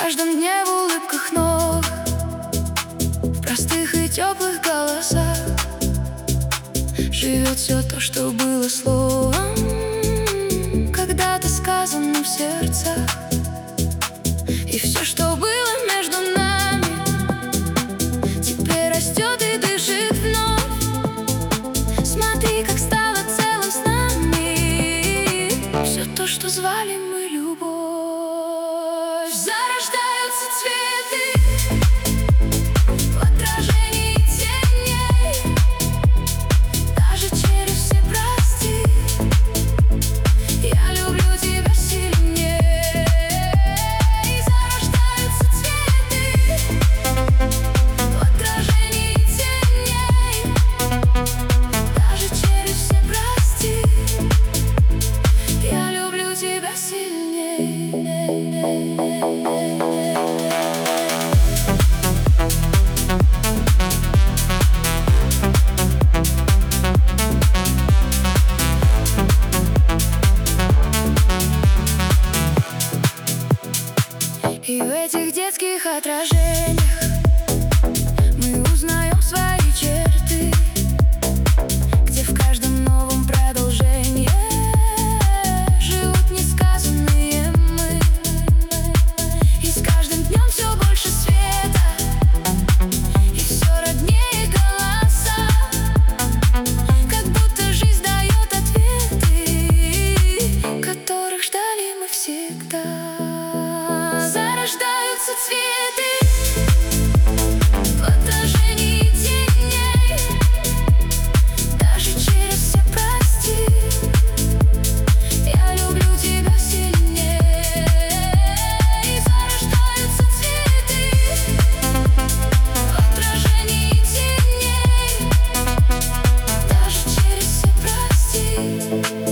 каждом дне в улыбках новых, в простых и теплых голосах живет все то, что было словом когда-то сказано в сердцах. И все, что было между нами, теперь растет и дышит вновь. Смотри, как стало целым с нами все то, что звали мы любовь. Зарождаются цветы в отражении теней, даже через все прости. Я люблю тебя сильнее. И зарождаются цветы в отражении теней, даже через все прости. Я люблю тебя сильнее. И в этих детских отражениях мы узнаем свои черты, где в каждом новом продолжении живут несказанные мы. И с каждым днем все больше света, и все роднее голоса, как будто жизнь дает ответы, которых ждали мы всегда. Зарождаются цветы в отражении теней, даже через все прости. Я люблю тебя сильнее. И зарождаются цветы в отражении теней, даже через все прости.